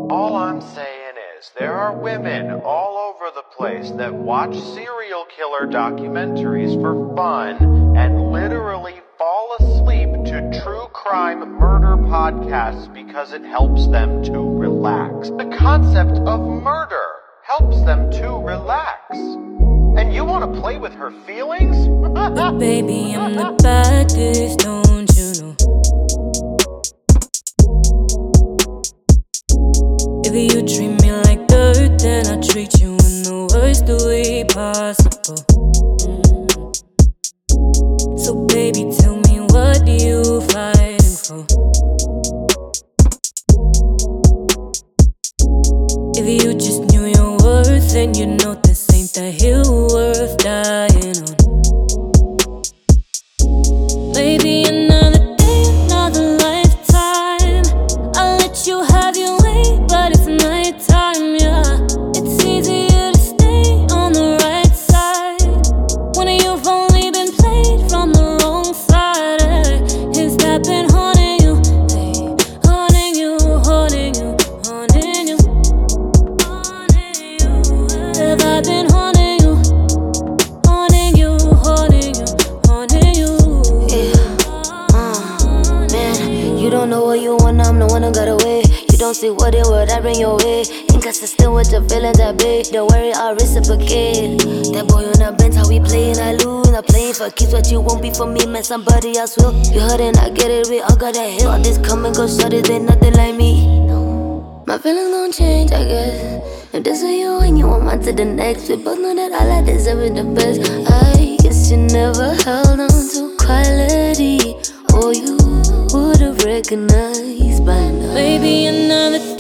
All I'm saying is, there are women all over the place that watch serial killer documentaries for fun and literally fall asleep to true crime murder podcasts because it helps them to relax. The concept of murder helps them to relax. And you want to play with her feelings? But baby, I'm the baddest, don't you know? If you treat me like dirt, then I treat you in the worst way possible. So baby, tell me, what are you fighting for? If you just knew your worth, then you know this ain't the hill worth dying on. Maybe another day, another lifetime, I'll let you have your way, but it's nighttime, yeah. It's easier to stay on the right side when you've only been played from the wrong side. Has that been haunting you? Hey, haunting you, haunting you, haunting you, haunting you. Have I been haunting you? Haunting you, haunting you, haunting you. You don't know what you want, I'm the one who got away. You don't see what I bring your way. Inconsistent with your feelings, I beg. Don't worry, I'll reciprocate. That boy on the bench, how we play and I lose. I'm playing for keeps, what you won't be for me, man, somebody else will. You heard it, I get it, we all got that hill. All this come and go, shut it, they nothing like me. My feelings gon' change, I guess. If this is you and you want on to the next, we both know that all I deserve is the best. I guess you never held on to quality, or you would've recognized by now. Maybe another